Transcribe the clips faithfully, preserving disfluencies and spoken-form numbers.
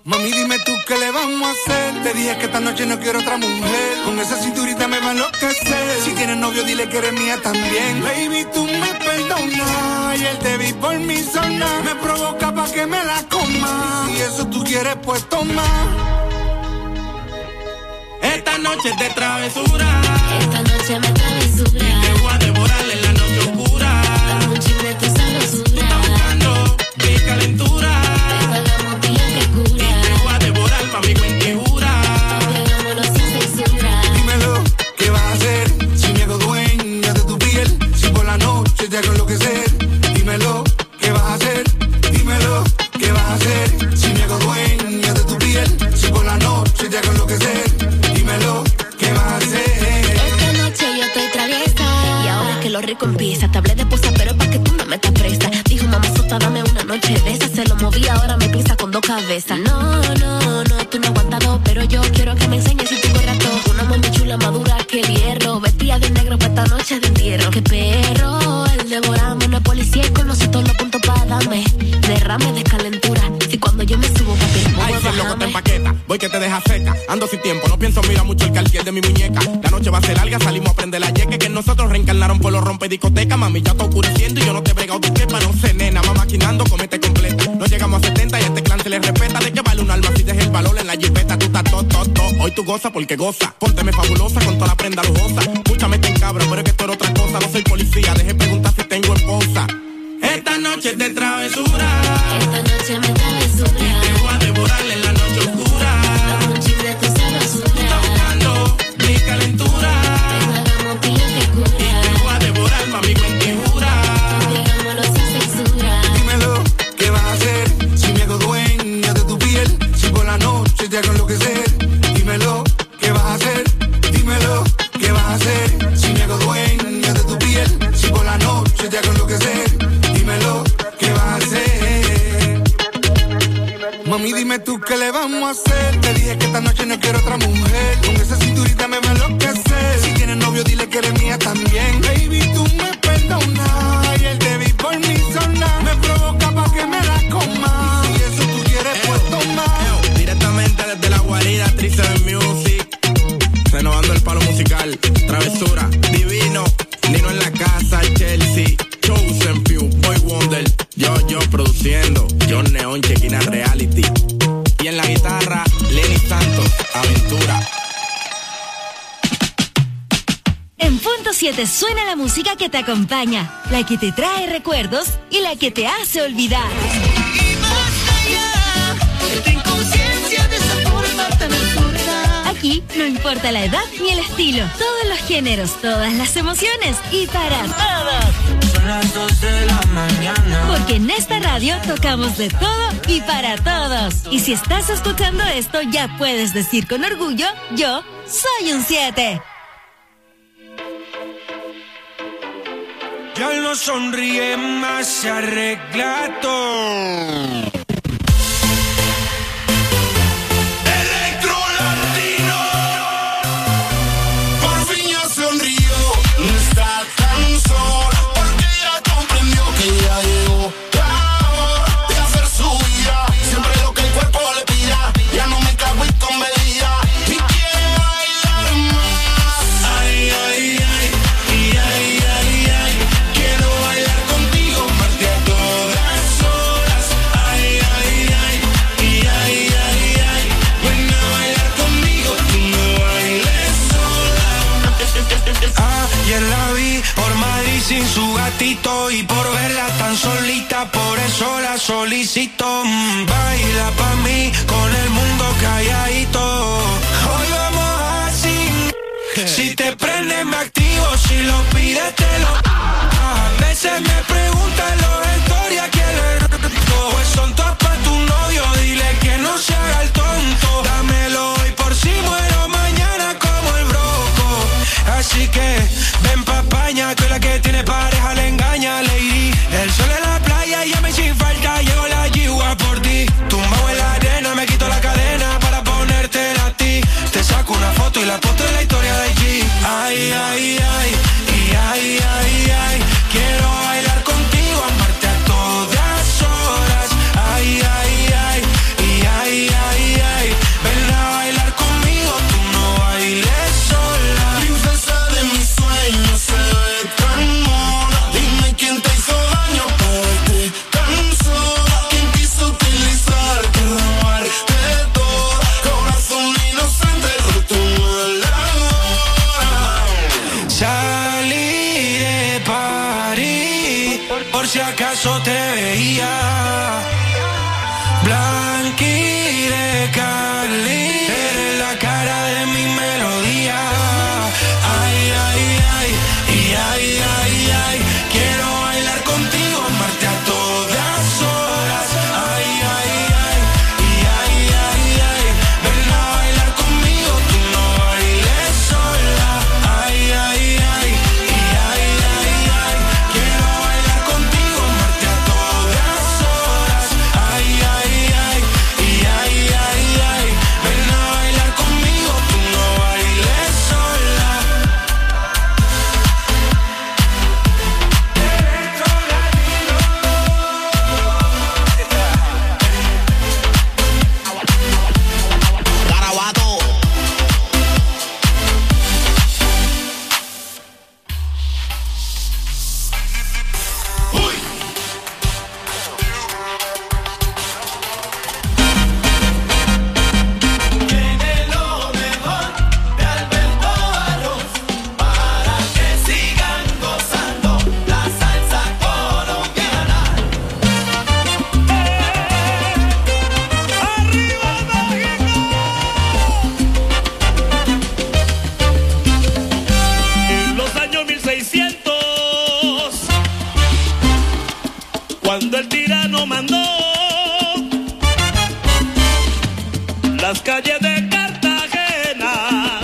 Mami, dime tú qué le vamos a hacer. Te dije que esta noche no quiero otra mujer. Con esa cinturita me va a enloquecer. Si tienes novio, dile que eres mía también. Baby, tú me perdonas. Y él te vi por mi zona. Me provoca pa' que me la coma. Si eso tú quieres, pues toma. Esta noche es de travesura. Esta noche me travesura. Y te voy a devorar en la noche oscura. Dame un chip de tu sabrosura. Tú estás buscando mi calentura. Mami, cuentijura. Hagámoslo sin censura. Dímelo, ¿qué vas a hacer? Si me hago dueña de tu piel. Si por la noche te hago enloquecer. Dímelo, ¿qué vas a hacer? Dímelo, ¿qué vas a hacer? Si me hago dueña de tu piel. Si por la noche te hago enloquecer. Dímelo, ¿qué vas a hacer? Esta noche yo estoy traviesa. Y ahora que lo rico empieza. Te hablé de posa, pero pa' que tú no me metas presa. Dijo mamá sota, dame una noche de esa. Se lo moví, ahora me pisa con dos cabezas. No, no, no. Tú no has aguantado, pero yo quiero que me enseñes si tengo rato. Una mami chula madura que el hierro. Vestida de negro para esta noche de entierro. Qué perro, el devoramos. No es policía y conoce todos los puntos para darme. Derrame de calentura. Si cuando yo me subo, papi, el ay, si el loco te empaqueta, voy que te deja seca. Ando sin tiempo, no pienso, mira mucho el cartier de mi muñeca. La noche va a ser larga, salimos a prender la yeque. Que nosotros reencarnaron por los rompe discoteca. Mami, ya está oscureciendo y yo no te he bregado tu quepa. No sé, nena, va maquinando, comete completa. No llegamos a setenta y a este clan se le respeta. ¿De qué vale un alma si deja el valor en la jipeta? Tú estás todo, todo, todo. Hoy tú goza porque goza. Pónteme fabulosa con toda la prenda lujosa. Mucha mete en cabra, pero es que tú eres otra cosa. No soy policía, deje preguntar si tengo esposa. Esta noche es de travesura. Esta noche me travesura. Y te voy a devorar en la noche oscura. Dame un chip de tu sabrosura. Tú estás buscando mi calentura. Hagamos pila que cura. Y te voy a devorar, mami, cuentijura. Hagámoslo sin censura. Dímelo, ¿qué vas a hacer? Si me hago dueña de tu piel. Si por la noche te hago enloquecer. Dímelo, ¿qué vas a hacer? Dímelo, ¿qué vas a hacer? Si me hago dueña de tu piel. Si por la noche te hago enloquecer. Dímelo, ¿qué vas a hacer? Mami, dime tú qué le vamos a hacer. Te dije que esta noche no quiero otra mujer. Con esa cinturita me va a enloquecer. Si tienes novio, dile que eres mía también. Baby, tú me perdonas. Y él te vi por mi zona. Me provoca pa' que me la coma. Si eso tú quieres, pues toma. Directamente desde la guarida, Triste de Music. Renovando el palo musical. Travesura, divino. Nino en la casa, Chelsea. Chosen Few, Boy Wonder. Yo, yo produciendo. John Neon, Chequina Reality. Y en la guitarra, Lenny Santos, Aventura. En Punto siete suena la música que te acompaña, la que te trae recuerdos y la que te hace olvidar. Y más allá, ten conciencia de esa forma tan absurda. Aquí no importa la edad ni el estilo, todos los géneros, todas las emociones y para todos. Son las dos de la mañana. Porque en esta radio tocamos de todo y para todos. Y si estás escuchando esto, ya puedes decir con orgullo, yo soy un siete. Ya no sonríe más, se arregla todo. Electro Latino. Por fin ya sonrió, no está tan sola, porque ya comprendió que ya llegó la hora de hacer su vida. Siempre lo que el cuerpo le pida, ya no me cago en con medida. Y quiere bailar más. Ay, ay, ay, y ay, ay, ay. Quiero bailar contigo más de a todas horas. Ay, ay, ay, y ay, ay, ay. Ven a bailar conmigo, tú no bailes sola. Ayer la vi por Madrid sin su gatito y por verla tan solita, por eso la solicito. Mm, baila pa' mí con el mundo calladito. Hoy vamos así. Si te prende me activo, si lo pides te lo. A veces me preguntan los historias quién le roto. Pues son todas pa' tu novio, dile que no se haga el tonto. Dámelo hoy por si muero mañana como el broco. Así que ven pa' España, que la que tiene pareja le engaña, lady. El sol en la playa, ya me sin falta, llegó la yigua por ti. Tumbado en la arena, me quito la cadena para ponértela a ti. Te saco una foto y la foto de la historia de allí. Ay, ay, ay, y ay, ay, ay. Quiero bailar acaso te veía blanqui de Cali. Eres la cara de mi melodía. Ay, ay, ay, y ay, ay, ay. Quiero bailar contigo, amarte a todas horas. Ay, ay, ay, y ay, ay, ay. Ven a bailar conmigo, tú no bailes sola. Ay, ay, ay, y ay, ay, ay. Quiero bailar contigo, amarte a todas horas. Ay, ay, ay, y ay, ay, ay. Ven a bailar conmigo, tú no bailes sola. Garabato. Tiene lo mejor de Alberto Barros para que sigan gozando la salsa colombiana. ¡Arriba México! En los años mil seiscientos, cuando el tirano mandó las calles de Cartagena,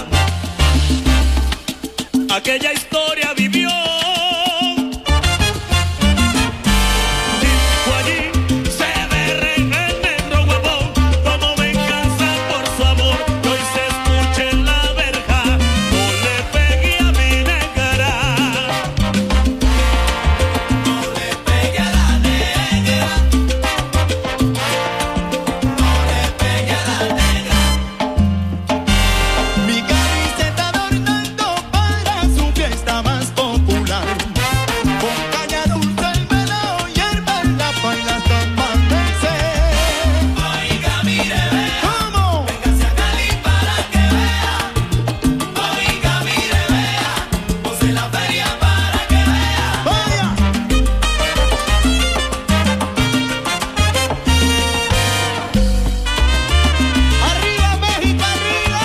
aquella historia vivió. Dijo allí, se ve rey el negro guapón, como venganza por su amor, que hoy se escuche en la verja, no le pegue a mi negra. No le pegue a la negra. No le pegue a la negra. Mi camiseta adornando para su fiesta más popular. Con caña dulce, el melao y hierba en la paila hasta amanecer. Oiga, mire, vea. ¿Cómo? Véngase a Cali para que vea. Oiga, mire, vea. Puse la feria para que vea. Vaya. Arriba México, arriba.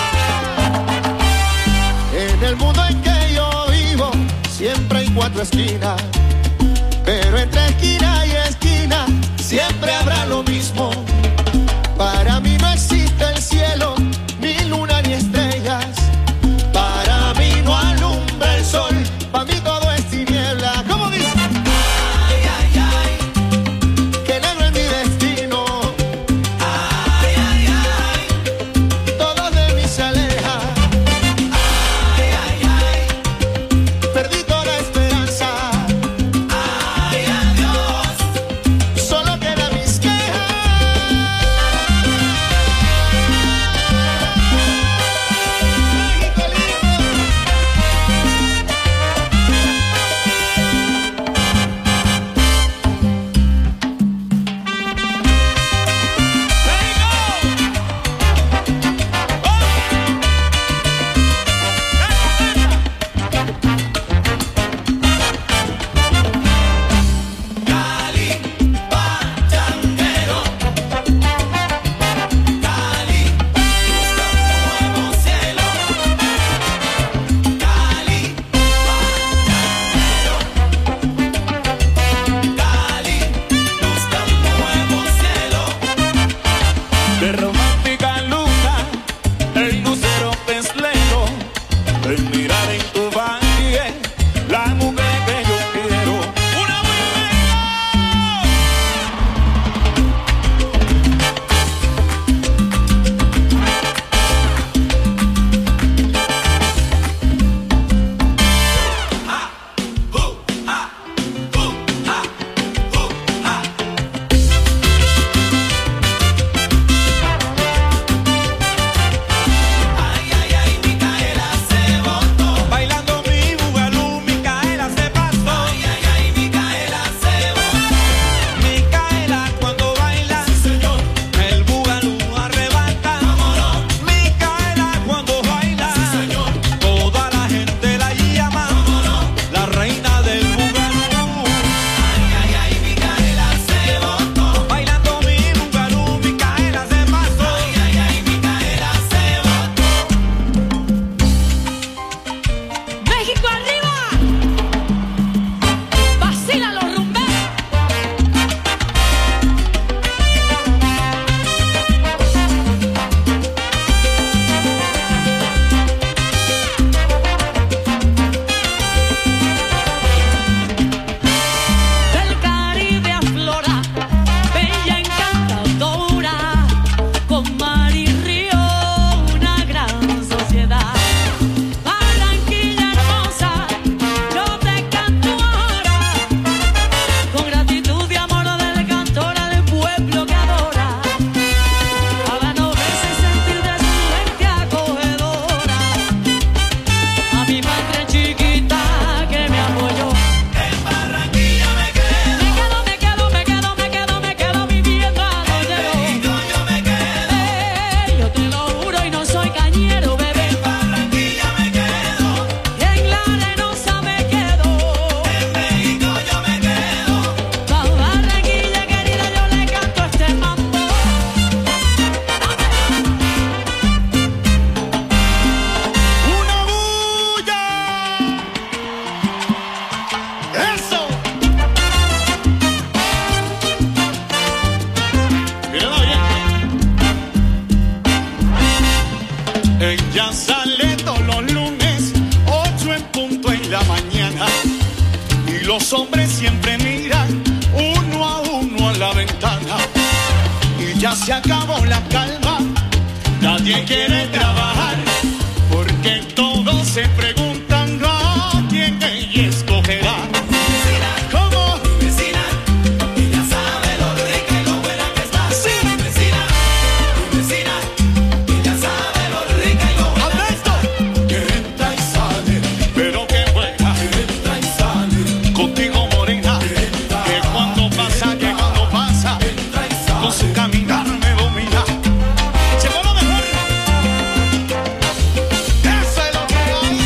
En el mundo en que yo vivo siempre hay cuatro esquinas, pero entre esquina y esquina siempre habrá lo mismo. Para mí no existe el cielo, ni luna ni estrellas. Para mí no alumbra el sol, para mí todo es tiniebla. ¿Cómo dice? Ay, ay, ay, que negro es mi destino. Ay, ay, ay, todo de mí se aleja. Ay, ay, ay, perdí toda esperanza. Ella sale todos los lunes, ocho en punto en la mañana. Y los hombres siempre miran uno a uno a la ventana. Y ya se acabó la calma, nadie quiere trabajar, porque todos se preguntan a quién ella escogerá. ¿Cómo? Vecina, ella sabe lo rica y lo buena que está. Sí. Vecina, vecina, ella sabe lo rica y lo buena que está. Que entra y sale, pero que buena. Que entra y sale, Contigo morena, que cuando pasa, que cuando pasa, entra y sale. con su caminar me domina. Llegó lo mejor. Eso es lo que hay.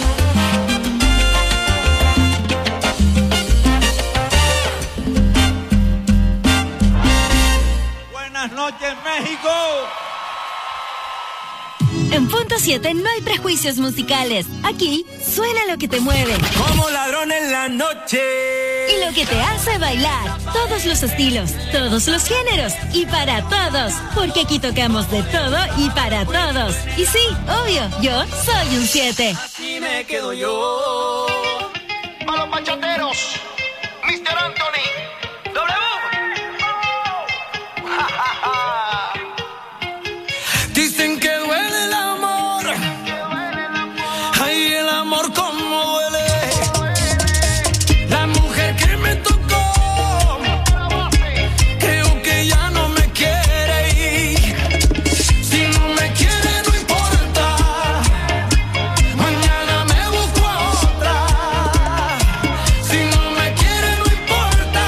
Buenas noches, México. En punto siete no hay prejuicios musicales. Aquí suena lo que te mueve Como ladrón en la noche. y lo que te hace bailar. Todos los estilos, todos los géneros y para todos. Porque aquí tocamos de todo y para todos. Y sí, obvio, yo soy un siete. Aquí me quedo yo. A los bachateros, mister Anthony. W. Dicen que duele el amor. Ay, el amor como duele. La mujer que me tocó, creo que ya no me quiere ir. Si no me quiere no importa, mañana me busco a otra. Si no me quiere no importa,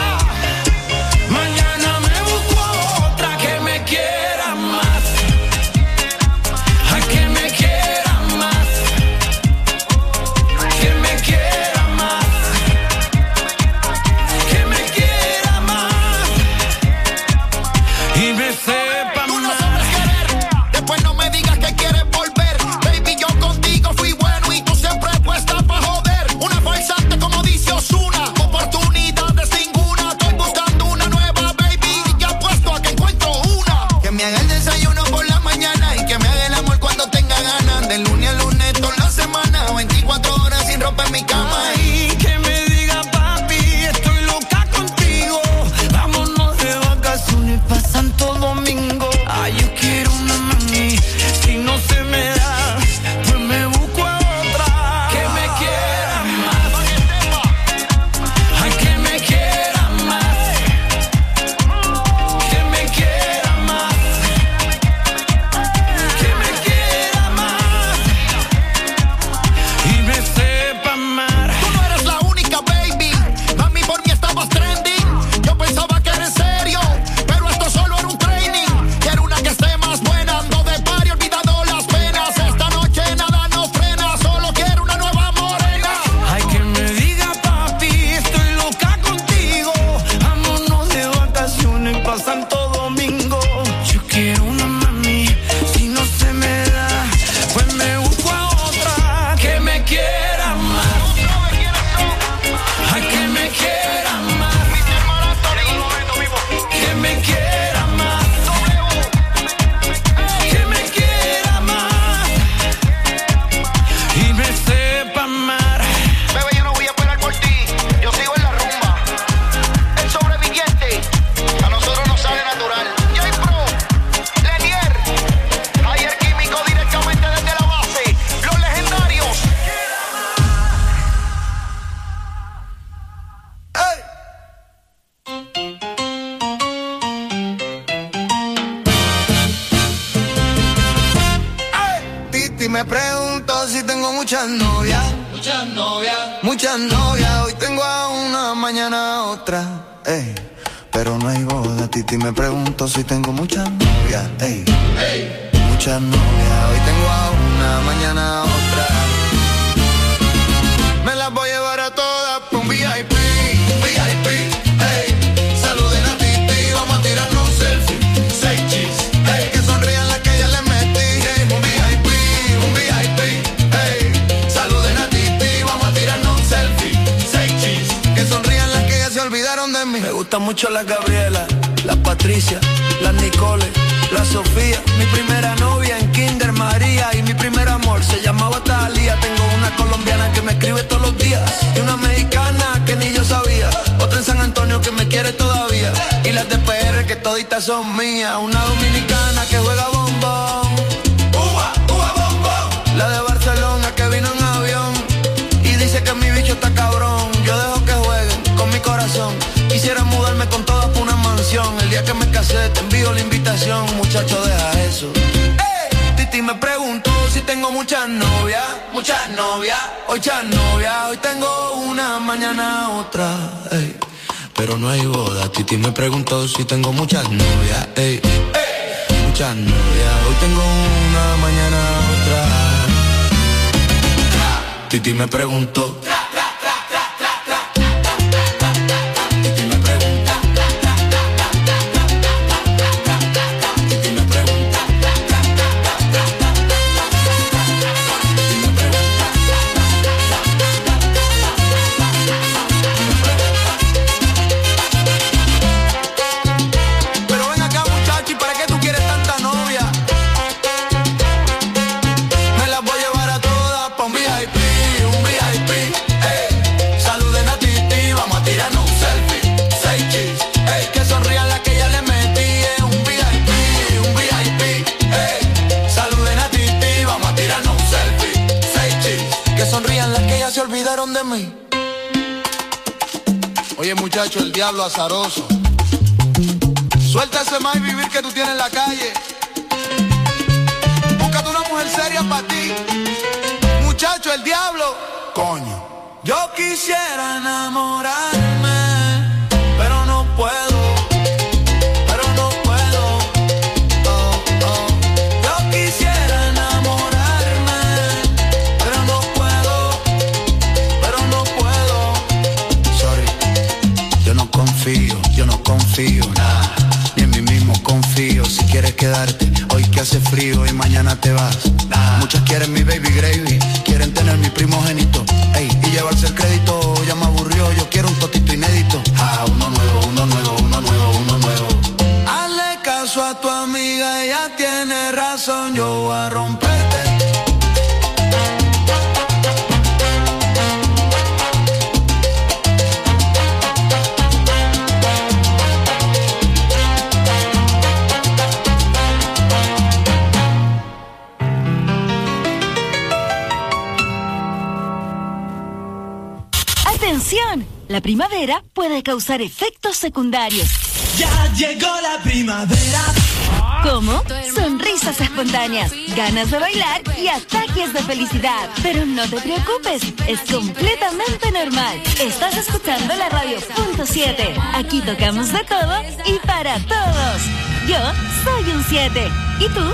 mañana me busco a otra que me quiera más. Ay, que me quiera más, que me quiera más, que me quiera más y me sepa Tú no más. sabes querer, después no me digas que quieres volver. Baby, yo contigo fui bueno y tú siempre puesta pa' joder. Una farsante como dice Ozuna, oportunidades ninguna. Estoy buscando una nueva, baby, y ya apuesto a que encuentro una. Que me haga el desayuno por la mañana y que me haga el amor cuando tenga ganas. De lunes a lunes toda la semana, veinticuatro horas sin ropa en mi cama. Y que me diga papi, estoy loca contigo. Vámonos de vacaciones pa' Santo Domingo. Ay, yo quiero una mami, si no se me da, pues me busco a otra. Que me quiera más, ay, que me quiera más, que me quiera más, que me quiera más y me sepa amar. Tú no eres la única, baby. Mami, por mí estabas trending. Yo pensaba que era en serio, pero esto solo era un training. Quiero una que esté más buena, ando de party, olvidando las penas. Esta noche nada nos frena, solo quiero una nueva morena. Ay, que me diga papi, estoy loca contigo. Vámonos de vacaciones pa' Santo Domingo. Yo quiero una mami, si no se me da, pues me busco a otra que me quiera más. Ay, que me quiera más, que me quiera más, que me quiera más y me sepa amar. Bebé, yo no voy a esperar por ti, yo sigo en la rumba. El sobreviviente, a nosotros nos sale natural. J-Pro, Lenier, Ayer Químico directamente desde la base. Los legendarios. Titi me pregunto si tengo muchas novias. Muchas novias. Muchas novias. Hoy tengo a una, mañana a otra. Ey. Pero no hay boda. Titi me pregunto si tengo muchas novias. Ey. Muchas novias. Hoy tengo a una, mañana a otra. Me las voy a llevar a todas pa' un V I P. V I P. Ey. Saluden a Titi. Vamos a tirarnos un selfie. Seis chis. Ey. Que sonrían las que ya les metí. Ey. Un V I P. Un V I P. Ey. Saluden a Titi. Vamos a tirarnos un selfie. Seis chis. Que sonrían las que ya se olvidaron de mí. Me gusta mucho la Gabriela, la Patricia, la Nicole, la Sofía. Mi primera novia en Kinder María me escribe todos los días. Y una mexicana que ni yo sabía. Otra en San Antonio que me quiere todavía. Y las de P R que toditas son mías. Una dominicana que juega bombón. Uva, uva, bombón. La de Barcelona que vino en avión. Y dice que mi bicho está cabrón. Yo dejo que jueguen con mi corazón. Quisiera mudarme con todas por una mansión. El día que me casé te envío la invitación. Muchacho, deja eso. Titi me preguntó si tengo muchas novias. Muchas novias. Hoy muchas novias. Hoy tengo una, mañana otra. Ey. Pero no hay boda. Titi me preguntó si tengo muchas novias. Ey. Ey. Muchas novias. Hoy tengo una, mañana otra. Titi me preguntó. De mí. Oye muchacho, el diablo azaroso. Suelta ese más vivir que tú tienes en la calle. Búscate una mujer seria para ti. Muchacho, el diablo. Coño. Yo quisiera enamorarme, pero no puedo. Yo no confío, nah, ni en mí mismo confío. Si quieres quedarte, hoy que hace frío y mañana te vas, nah. Muchas quieren mi baby gravy, quieren tener mi primogénito, ey, y llevarse el crédito. Ya me aburrió, yo quiero un totito inédito. Ah, uno nuevo, uno nuevo, uno nuevo, uno nuevo. Hazle caso a tu amiga, ella tiene razón. Yo voy a romperte. ¡Atención! La primavera puede causar efectos secundarios. Ya llegó la primavera. ¿Cómo? Sonrisas espontáneas, ganas de bailar y ataques de felicidad. Pero no te preocupes, es completamente normal. Estás escuchando la radio punto siete. Aquí tocamos de todo y para todos. Yo soy un siete. ¿Y tú?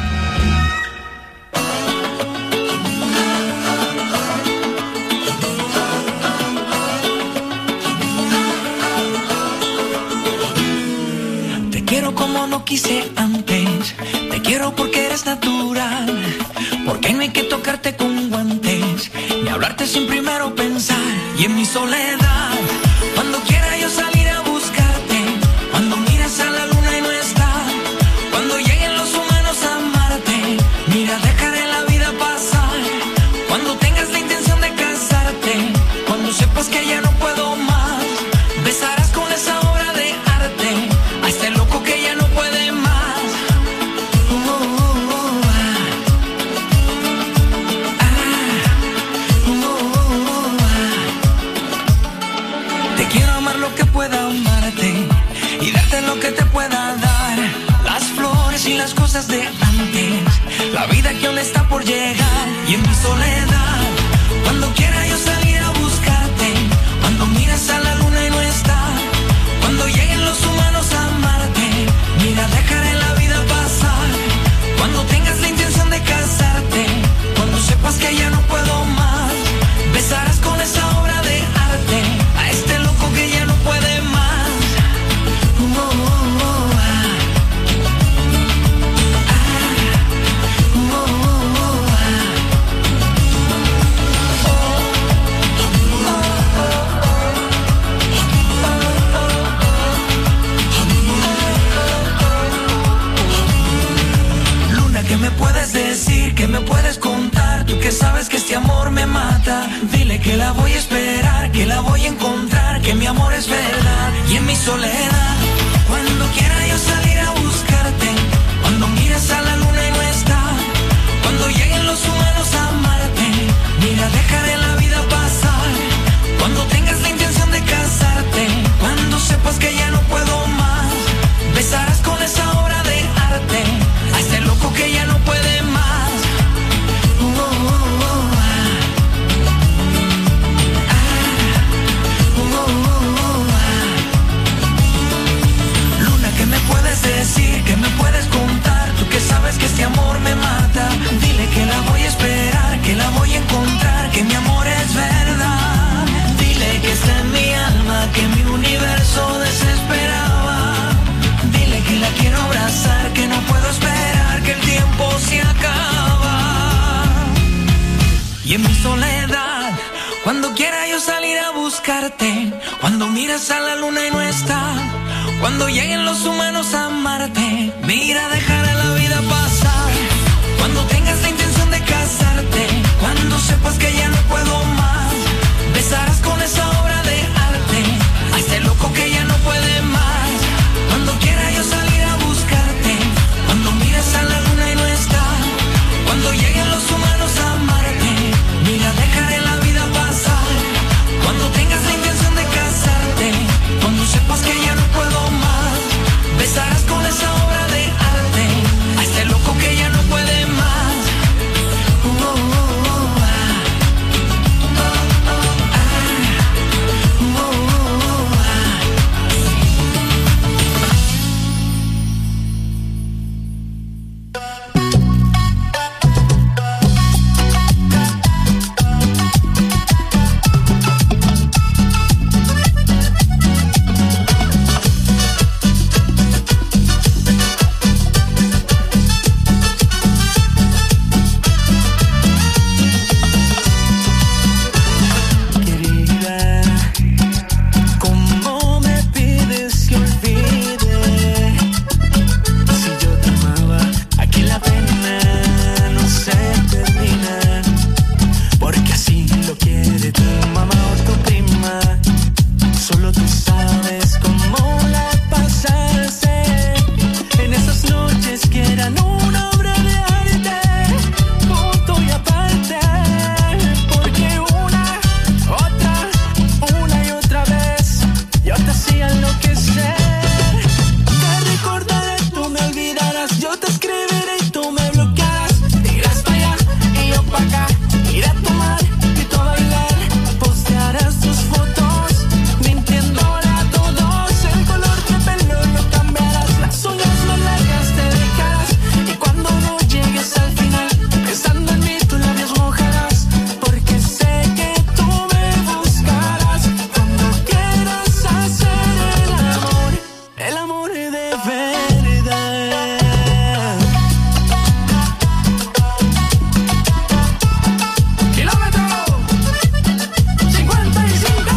Quiero como no quise antes, te quiero porque eres natural, porque no hay que tocarte con guantes, ni hablarte sin primero pensar. Y en mi soledad, cuando quiera yo salir a buscarte, cuando miras a la luna y no está, cuando lleguen los humanos a amarte, mira, dejaré la vida pasar, cuando tengas la intención de casarte, cuando sepas que ya no puedo más, besarás con esa obra de arte a este loco que ya no puede más. Oh, oh, oh, ah. Ah. Oh, oh, ah. Te quiero amar lo que pueda amarte y darte lo que te pueda dar, las flores y las cosas de antes, la vida que aún está por llegar. Y en mi soledad, cuando quiera yo salir a buscarte, cuando miras a la luna y no está, cuando lleguen los humanos a amarte, mira, dejaré la vida pasar, cuando tengas la intención de casarte, cuando sepas que ya no puedo más, besarás con esa obra de arte a este loco que ya no puede más. Oh, oh, oh, ah. Ah. Oh, oh, oh, ah. ¿Qué me puedes decir? ¿Qué me puedes contar? Tú que sabes que este amor me mata. Dile que la voy a esperar, que la voy a encontrar, que mi amor es verdad. Y en mi soledad, cuando quiera yo salir a buscarte, cuando mires a la luna y no está, cuando lleguen los humanos a amarte, mira, dejaré la vida pasar. Cuando tengas la intención de casarte, cuando sepas que ya no puedo más, besarás con esa obra de arte a ese loco que ya no puede más. Uh, uh, uh, uh, ah. Ah. Uh, uh, uh, ah. Luna, ¿qué me puedes decir? ¿Qué me puedes contar? Tú que sabes que este amor me mata. Dile que la voy a esperar, que la voy a encontrar, que mi amor es verdad. Dile que está en mi alma, que mi universo desesperaba. Dile que la quiero abrazar, que no puedo esperar, que el tiempo se acaba. Y en mi soledad, cuando quiera yo salir a buscarte, cuando miras a la luna y no está, cuando lleguen los humanos a amarte, mira, dejaré la vida pasar. Cuando tengas la intención de casarte, cuando sepas que ya no puedo más, besarás con esa obra de arte a ese loco que ya no puede más. Cuando quiera yo salir a buscarte, cuando mires a la luna y no está, cuando lleguen los humanos a amarte, mira, dejaré la vida pasar. Cuando tengas la intención de casarte, cuando sepas que ya no puedo más, besarás con esa obra de arte a ese loco que ya no puede más. Uh, uh, uh, ah. Uh, uh, ah. Uh, uh, ah. Querida, ¿cómo me pides que olvide? Si yo te amaba, aquí la pena no se termina, porque así lo quiere tu mamá o tu prima. Solo tú sabes cómo la pasaste en esas noches que eran una obra de arte, punto y aparte, porque una, otra, una y otra vez yo te hacía enloquecer. Te recordaré, tú me olvidarás, yo te escribiré y tú me bloquearás. Irás para allá y yo para acá, iré a tomar y tú a bailar, postearás tus fotos mintiéndole a todos. El color de pelo lo cambiarás, las uñas más largas te dejarás, y cuando no llegues al final, pensando en mí tus labios mojarás, porque sé que tú me buscarás. Cuando quieras hacer el amor, el amor de verdad. Kilómetro cincuenta y cinco.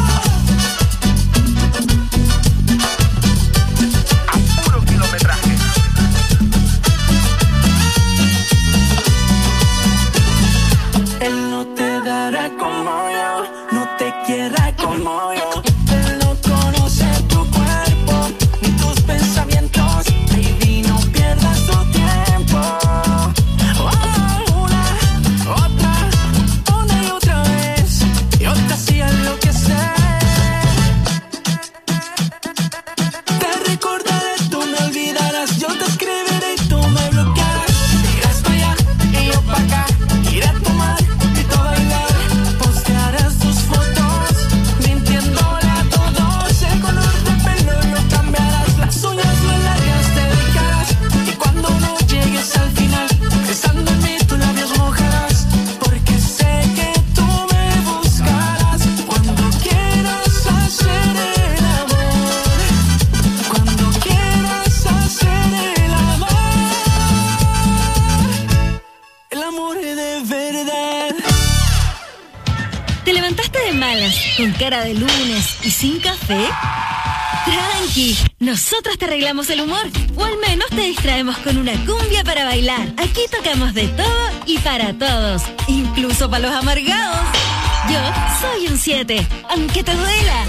A puro kilometraje. Él no te dará como yo, no te quiera como yo. Él no conoce tu cuerpo ni tus pensamientos. Baby, no pierdas tu tiempo. Oh, una, otra, una y otra vez yo te hacía enloquecer. Te recordaré, tú me olvidarás, yo te escribiré y tú me bloquearás. Irás para allá y yo para acá, iré a tomar y tú a bailar, postearás tus fotos mintiéndole a todos. El color de pelo lo cambiarás, las uñas más largas te dejarás, y cuando no llegues al final, pensando en mí tus labios mojarás, porque sé que tú me buscarás. Cuando quieras hacer el amor, cuando quieras hacer el amor, el amor es de verdad. ¿Te levantaste de malas, con cara de lunes y sin café? Tranqui, nosotros te arreglamos el humor, o al menos te distraemos con una cumbia para bailar. Aquí tocamos de todo y para todos, incluso para los amargados. Yo soy un siete, aunque te duela.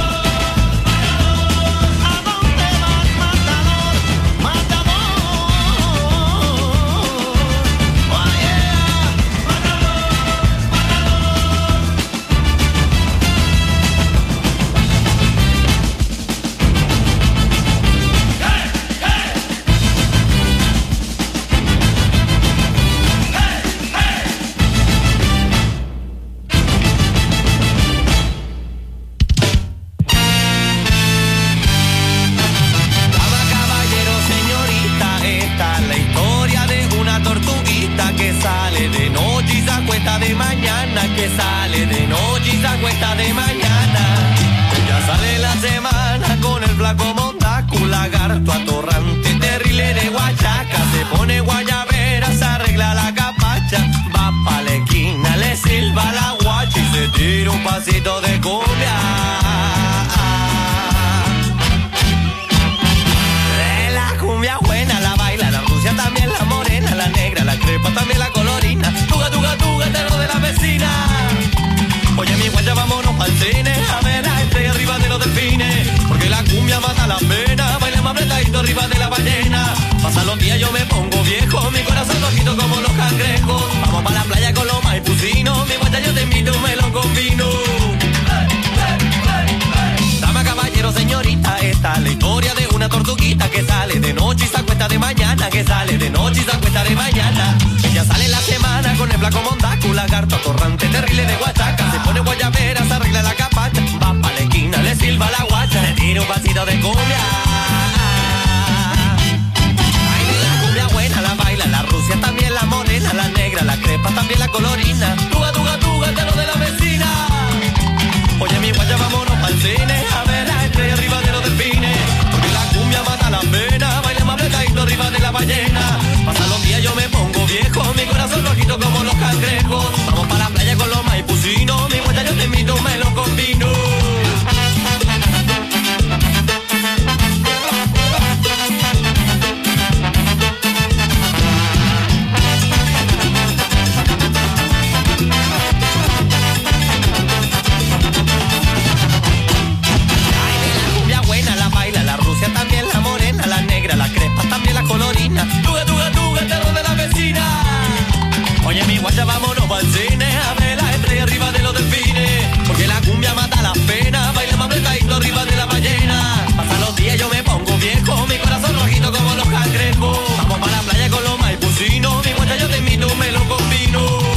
Matador, matador. la pena, bailemos apretadito arriba de la ballena. Pasan los días, yo me pongo viejo, mi corazón rojito como los cangrejos. Vamos para la playa con los maipucinos, mi guacha yo te invito un melón con vino. Dama, caballero, señorita, esta es la historia de una tortuguita que sale de noche y se acuesta de mañana, que sale de noche y se acuesta de mañana. Ella sale en la semana con el blanco mondaco, lagarto atorrante, terrible de guachaca. Se pone guayabera, se arregla la capacha, va pa' la esquina, le silba la guacha, le tira un pasito de cumbia. Ay, la cumbia buena la baila, la rusia también, la morena, la negra, la crepa, también la colorina. Tuga, tuga, tuga, ya lo de la vecina. Oye, mi guaya, vámonos pa'l cine a ver la estrella arriba de los delfines. Porque la cumbia mata las venas, bailemos apretadito arriba de la ballena. Pasan los días, yo me pongo viejo, mi corazón rojito como los cangrejos. Vamos para la playa con los maipucinos, mi guaya, yo te invito un melón con vino. También la morena, la negra, la crespa, también la colorina. Tuga, tuga, tuga, el terror de la vecina. Oye, mi guacha, vámonos pa'l cine a ver la estrella arriba de los delfines. Porque la cumbia mata las penas, bailamos apretadito arriba de la ballena. Pasan los días, yo me pongo viejo, mi corazón rojito como los cangrejos. Vamos para la playa con los maipucinos, mi guacha, yo te invito un melón con vino.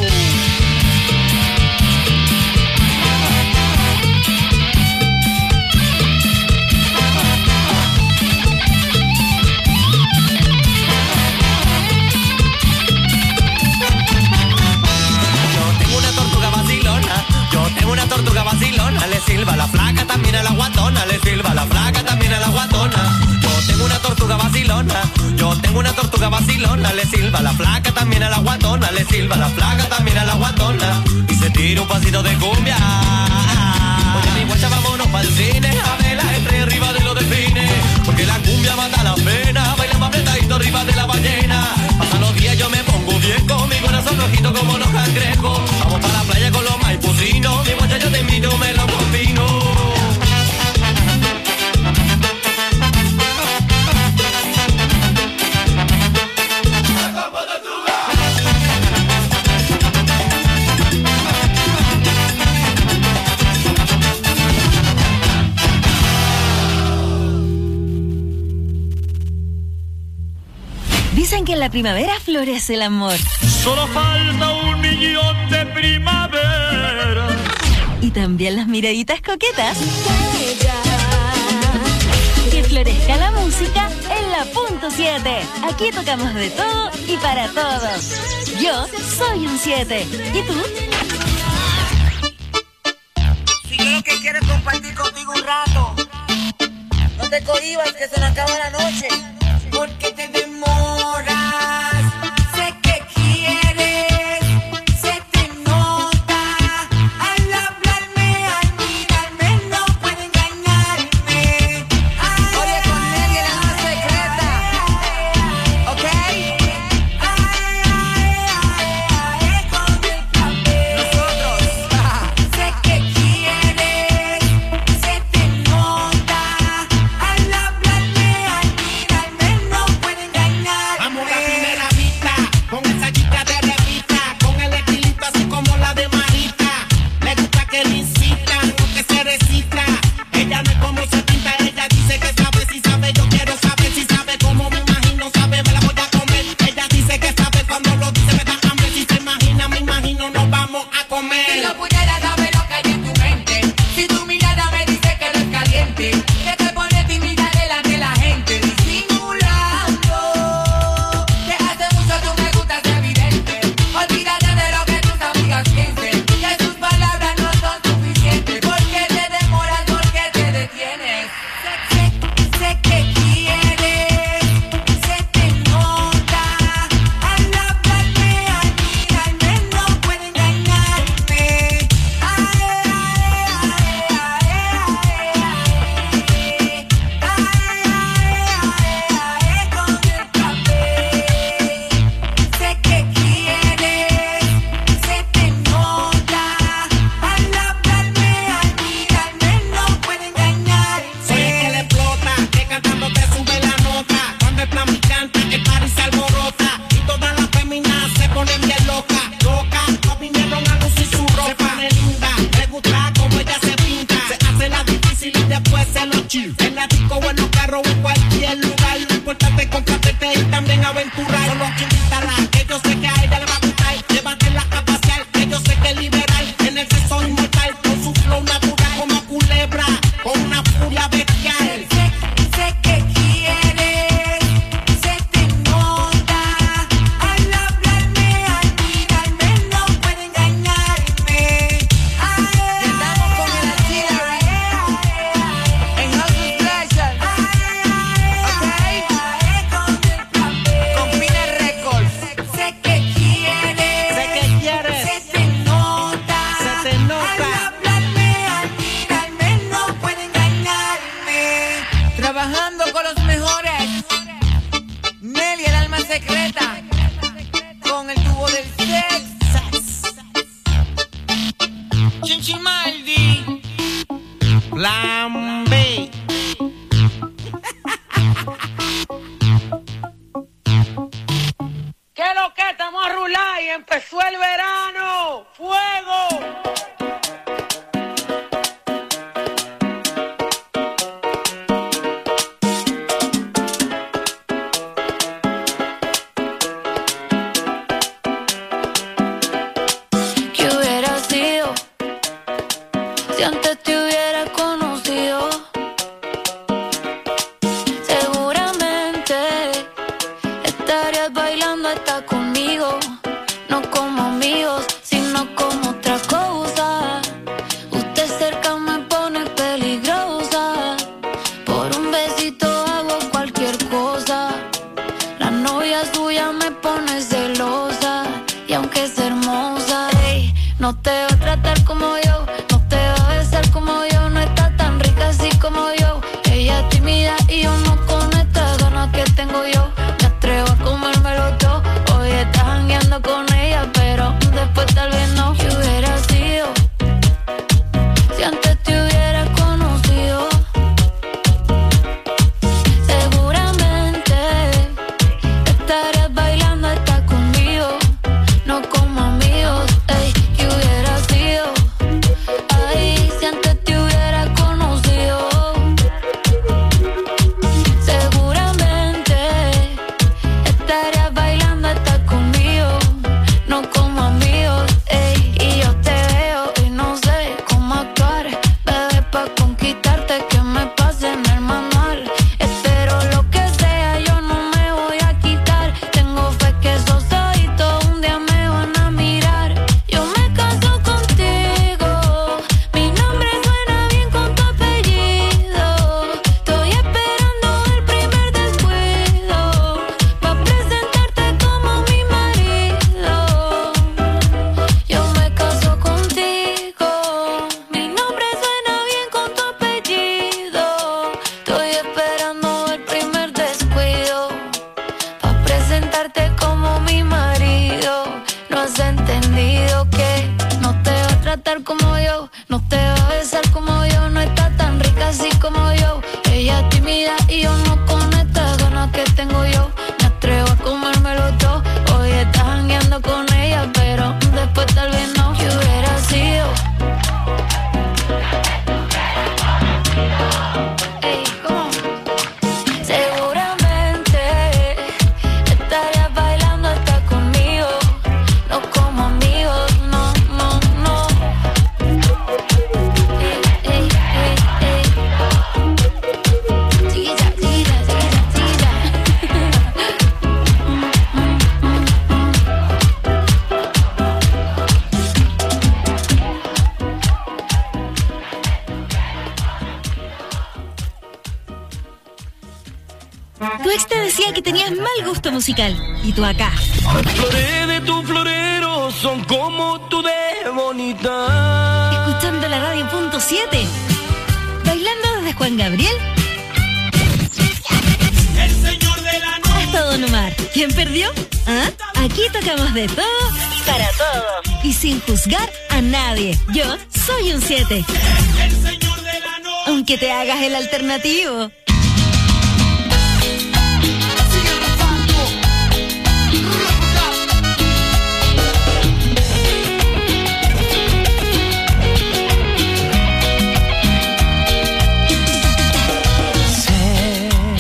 Una tortuga vacilona, le silba la flaca también a la guatona, le silba la flaca también a la guatona. Yo tengo una tortuga vacilona, yo tengo una tortuga vacilona, le silba la flaca también a la guatona, le silba la flaca también a la guatona. Y se tira un pasito de cumbia. Oye, mi guacha, vámonos pa'l cine a ver la estrella arriba de los delfines. Porque la cumbia mata las penas, bailamos apretadito arriba de la ballena. Pasan los días, yo me pongo viejo, mi corazón rojito como los cangrejos. Vamos para la playa con los maipucinos, mi guacha, yo te invito un melón con vino. Dicen que en la primavera florece el amor. Solo falta un millón de primavera. Y también las miraditas coquetas. Que florezca la música en la punto siete. Aquí tocamos de todo y para todos. Yo soy un siete. ¿Y tú? Si yo lo que quiero es compartir contigo un rato, no te cohibas que se nos acaba la noche. Porque te demoras. Sé que quieres, se te nota. Al hablarme, al mirarme, no puede engañarme. Ay, oye, con Nelly la más secreta, ¿ok? Ay, ay, ay, con el papel. Nosotros. Sé que quieres, se te nota. Al hablarme, al mirarme. carro o en cualquier lugar. Lo importante es complacerse y también aventurar. Solo que invitarla, que yo sé que a ella le va a gustar. Llévatela a pasear, que yo sé que es liberal. En el sexo inmortal, con su flow natural. Como culebra, con una furia bestial. Sé, sé que quieres, se te nota. Al hablarme, al mirarme, no puede engañarme. Y andamos con el artillery en House of Pleasure, ok, con Pina Records. Sé que quieres, Sé que quieres, se te nota. se te nota. Al hablarme, al mirarme, no puede engañarme. Trabajando con los mejores. Nelly, el alma secreta. Con el tubo del sex. Chinchimaldi, Plan B. ¿Qué lo que estamos a rular y empezó el verano? ¡Fuego! ¿Qué hubiera sido si antes te hubiera conocido? Seguramente estarías bailando hasta conmigo, no como amigos, sino como otra cosa. Usted cerca me pone peligrosa, por un besito hago cualquier cosa. La novia suya me pone celosa, y aunque es hermosa, ey, no te va a tratar como yo, no te va a besar como yo, no está tan rica así como yo. Ella es tímida y yo no con estas ganas que tengo yo. Me atrevo a comérmelo todo, hoy estás jangueando con ella, pero después tal vez no. ¿Qué hubiera sido si antes te hubiera conocido? Seguramente estarías bailando hasta conmigo, no como amigos, ey. ¿Qué hubiera sido? Ay, si antes te hubiera conocido. Seguramente estarías bailando hasta conmigo, no como amigos, ey. Y yo te veo y no sé cómo actuar, bebé, pa' conquistarte que me pase en el manual. Espero lo que sea, yo no me voy a quitar. Tengo fe que esos ojitos un día me van a mirar. Yo me caso contigo, mi nombre suena bien con tu apellido. Estoy esperando el primer descuido, pa' presentarte como mi marido. Yo me caso contigo, mi nombre suena bien con tu apellido. Estoy esperando el primer descuido, pa' presentarte como mi marido. No has entendido que no te va a tratar como yo, no te va a besar como yo, no está tan rica así como yo. Ella es tímida y yo no con estas ganas que tengo yo. Me atrevo a comérmelo todo, hoy estás jangueando con ella, pero después tal vez no. ¿Qué hubiera sido? Ey, ¿cómo? Seguramente estarías bailando hasta conmigo, no como amigos, no, no, no. Ey, ey, ey, ey. Tira, tira, tira, tira. Tu ex te decía que tenías mal gusto musical, y tú acá, Las flores de tu florero son como tú de bonita. escuchando la radio punto siete, bailando desde Juan Gabriel El señor de la noche. hasta Don Omar. ¿Quién perdió? ¿Ah? Aquí tocamos de todo y para todos, y sin juzgar a nadie. Yo soy un siete, El señor de la noche. aunque te hagas el alternativo. Sé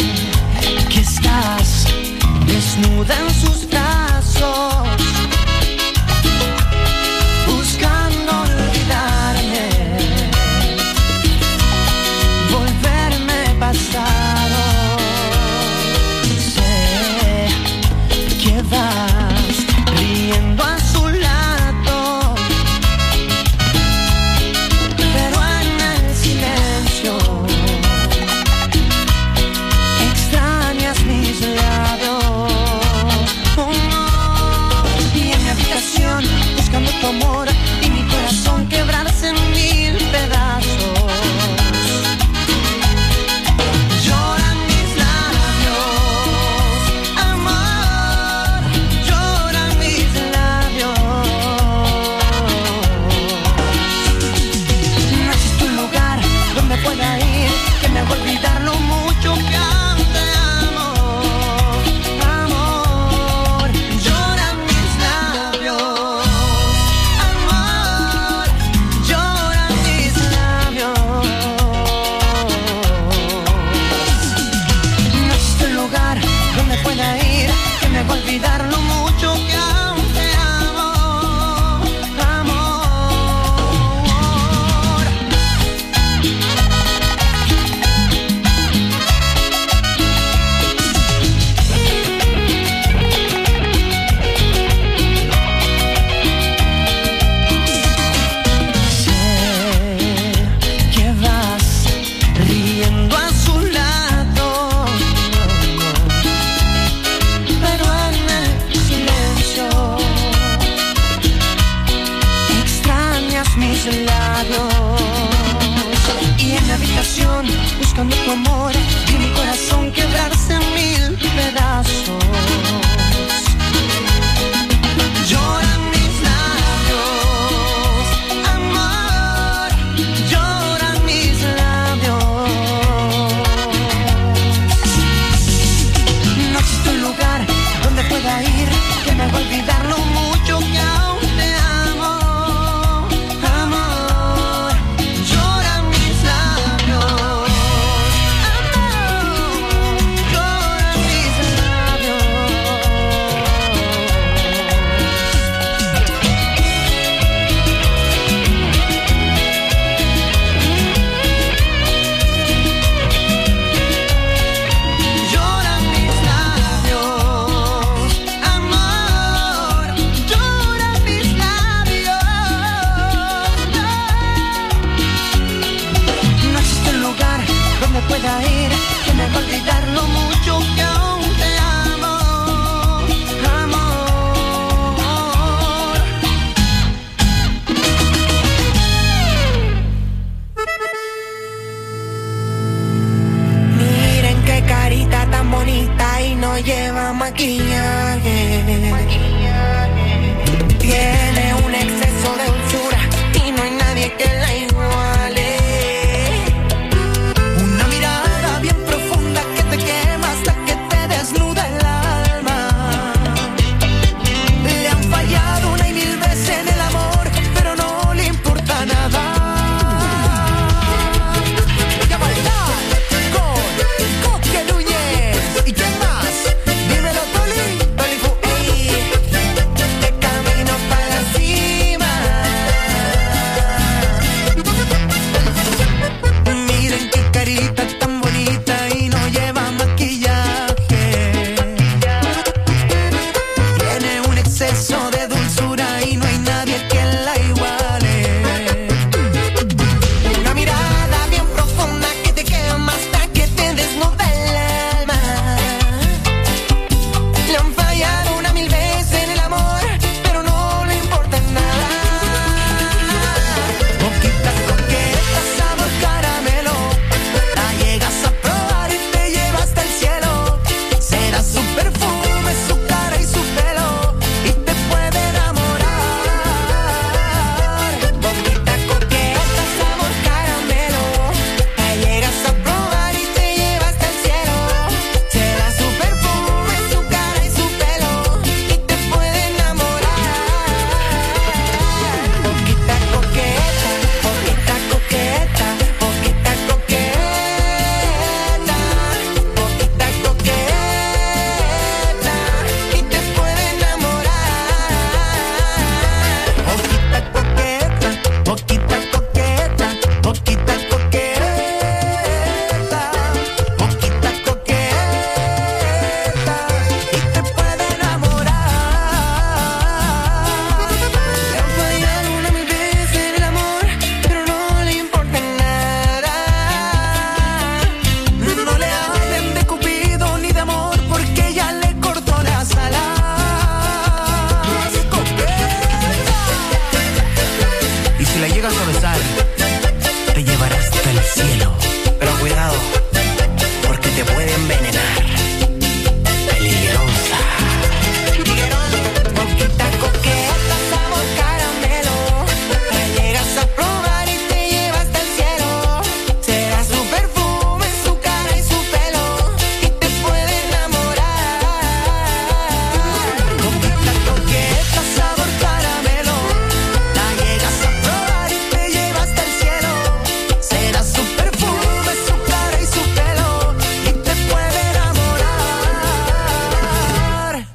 desnuda en sus brazos, buscando olvidarme, volverme pasado. Sé que vas riendo a su lado, pero en el silencio extrañas mis labios. Oh, no. Y en mi habitación buscando tu amor y mi corazón quebrarse en mil pedazos. Lloran mis labios, amor, lloran mis labios. No existe un lugar donde pueda ir que me haga olvidar lo mucho que aún te amo. Amor, lloran mis labios, amor, lloran mis labios. No existe un lugar donde pueda ir que me haga olvidar lo mucho que aún te amo. Amor. Sé que vas riendo a su lado, pero en el silencio extrañas mis labios. Y en mi habitación buscando tu amor y mi corazón quebrarse en mil pedazos. Lloran mis labios, amor, lloran mis labios. No existe un lugar donde pueda ir que me haga olvidar lo mucho que aún te amo. Amor, lloran mis labios, amor, lloran mis labios. Lloran mis labios, amor, lloran mis labios. No existe un lugar donde pueda ir que me haga olvidar lo mucho que aún te amo. Amor. Miren qué carita tan bonita y no lleva maquillaje. Tiene un exceso de dulzura y no hay nadie que la iguale. Una mirada bien profunda que te quema hasta que te desnuda el alma. Le han fallado una y mil veces en el amor, pero no le importa nada. Voy a bailar con Coque Núñez. ¿Y quién más? Dímelo, Toli. Toli Fu-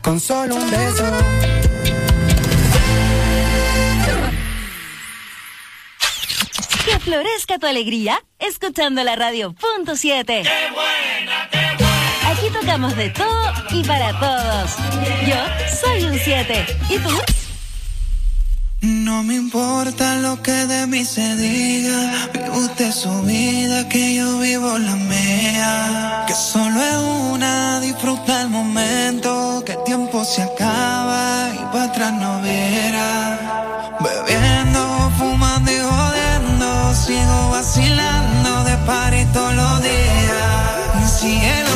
con solo un beso. Que florezca tu alegría escuchando la radio punto siete. ¡Qué buena, qué buena! Aquí tocamos de todo y para todos. Yo soy un siete. ¿Y tú? No me importa lo que de mí se diga, vive usted su vida, que yo vivo la mía. Que solo es una, disfruta el momento, que el tiempo se acaba y para atrás no verá. Bebiendo, fumando y jodiendo, sigo vacilando de party todos los días. Cielo.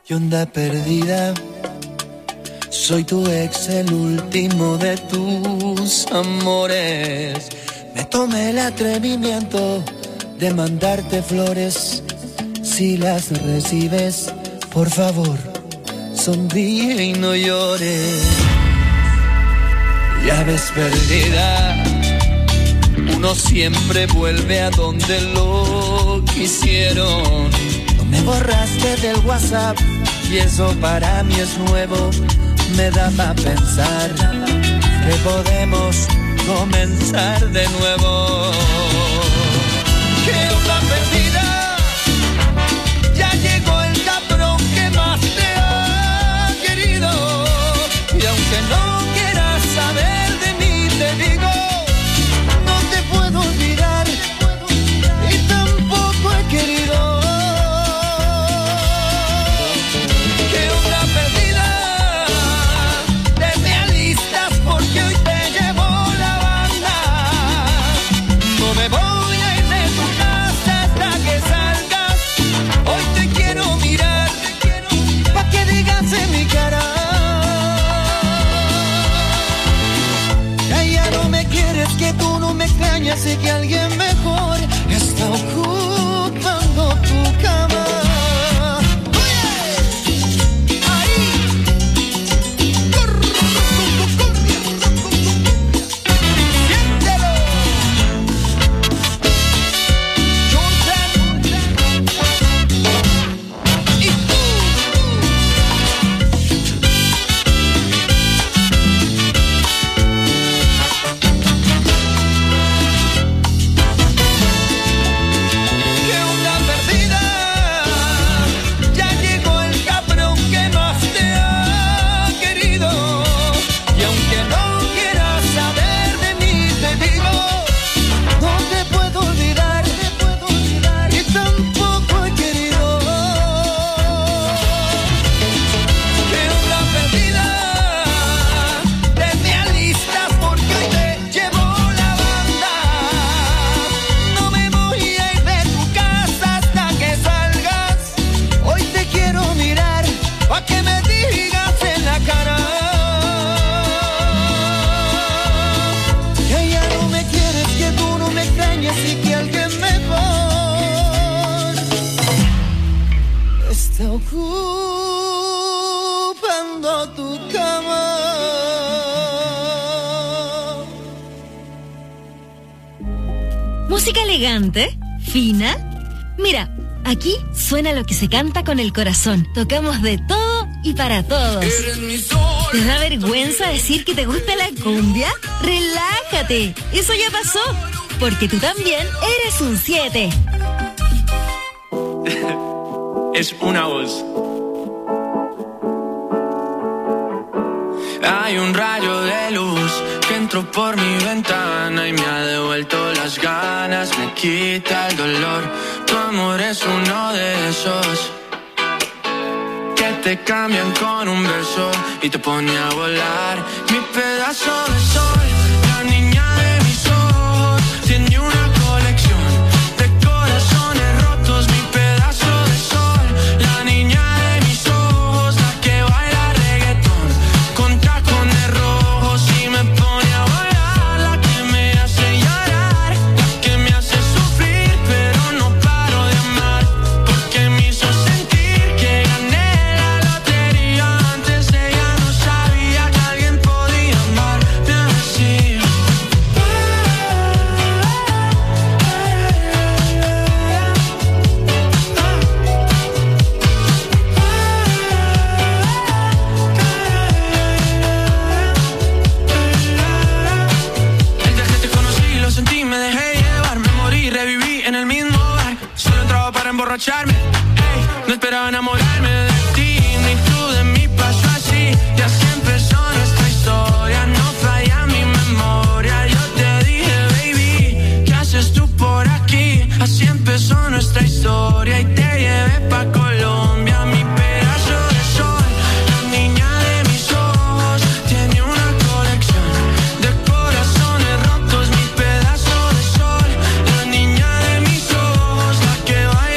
y onda perdida. Soy tu ex, el último de tus amores. Me tomé el atrevimiento de mandarte flores. Si las recibes, por favor, sonríe y no llores. Ya ves, perdida, uno siempre vuelve a donde lo quisieron. No me borraste del WhatsApp y eso para mí es nuevo. Me da pa' pensar que podemos comenzar de nuevo. ¿Qué onda, perdida? Ya llegó el cabrón que más te ha querido. Y aunque no quieras saber de mí, te digo, no te puedo olvidar y tampoco he querido. Así que alguien mejor está ocupando tu cama. Música elegante, fina. Mira, aquí suena lo que se canta con el corazón. Tocamos de todo y para todos. ¿Te da vergüenza decir que te gusta la cumbia? Relájate, eso ya pasó, porque tú también eres un siete. Es una voz. Hay un rayo de luz que entró por mi ventana y me ha devuelto las ganas, me quita el dolor. Tu amor es uno de esos que te cambian con un beso y te pone a volar. Mi pedazo de sol, la niña de mis ojos, tiene una colección de corazones rotos. Mi pedazo de sol, la niña de mis ojos, la que baila reggaetón con tacones rojos y me pone a volar. La que me hace llorar, la que me hace sufrir, pero no paro de amar, porque me hizo sentir que gané la lotería. Antes de ella no sabía que alguien podía amarme así. Desde que te conocí lo sentí, me dejé llevar, me morí, reviví en el mismo bar. Solo entraba para emborracharme, ey, no esperaba enamorarme de ti, ni tú de mí. Pasó así y así empezó nuestra historia. No falla mi memoria. Yo te dije, baby, ¿qué haces tú por aquí? Así empezó nuestra historia y te llevé pa' Colombia. Mi